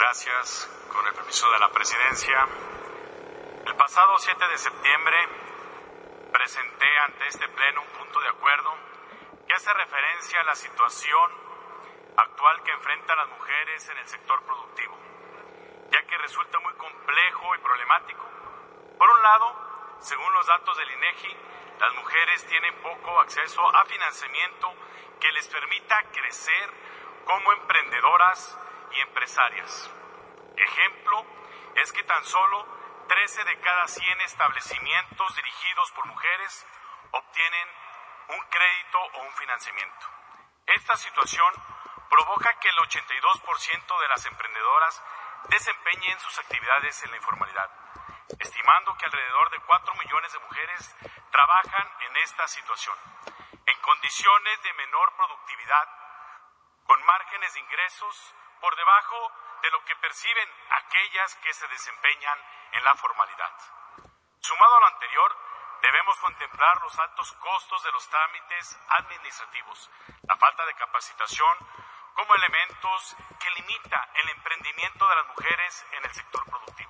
Gracias. Con el permiso de la presidencia. El pasado 7 de septiembre presenté ante este pleno un punto de acuerdo que hace referencia a la situación actual que enfrentan las mujeres en el sector productivo, ya que resulta muy complejo y problemático. Por un lado, según los datos del INEGI, las mujeres tienen poco acceso a financiamiento que les permita crecer como emprendedoras y empresarias. Ejemplo es que tan solo 13 de cada 100 establecimientos dirigidos por mujeres obtienen un crédito o un financiamiento. Esta situación provoca que el 82% de las emprendedoras desempeñen sus actividades en la informalidad, estimando que alrededor de 4 millones de mujeres trabajan en esta situación, en condiciones de menor productividad, con márgenes de ingresos por debajo de lo que perciben aquellas que se desempeñan en la formalidad. Sumado a lo anterior, debemos contemplar los altos costos de los trámites administrativos, la falta de capacitación como elementos que limita el emprendimiento de las mujeres en el sector productivo.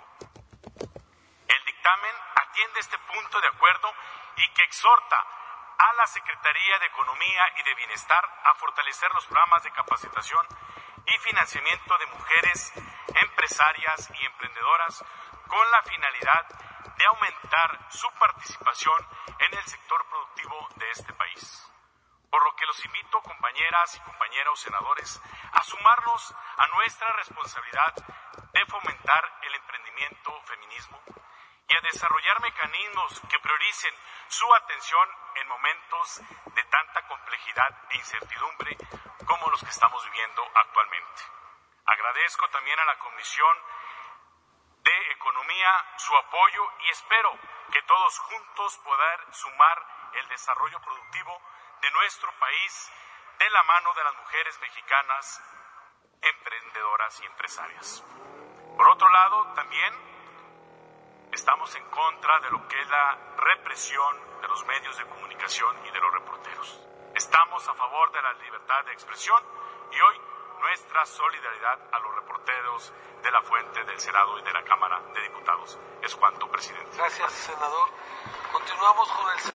El dictamen atiende este punto de acuerdo y que exhorta a la Secretaría de Economía y de Bienestar a fortalecer los programas de capacitación y financiamiento de mujeres empresarias y emprendedoras con la finalidad de aumentar su participación en el sector productivo de este país. Por lo que los invito, compañeras y compañeros senadores, a sumarnos a nuestra responsabilidad de fomentar el emprendimiento feminismo y a desarrollar mecanismos que prioricen su atención en momentos de tanta complejidad e incertidumbre como los que estamos viviendo actualmente. Agradezco también a la Comisión de Economía su apoyo y espero que todos juntos poder sumar el desarrollo productivo de nuestro país de la mano de las mujeres mexicanas emprendedoras y empresarias. Por otro lado, también estamos en contra de lo que es la represión de los medios de comunicación y de los reporteros. Estamos a favor de la libertad de expresión y hoy nuestra solidaridad a los reporteros de la fuente del Senado y de la Cámara de Diputados. Es cuanto, presidente. Gracias, senador. Continuamos con el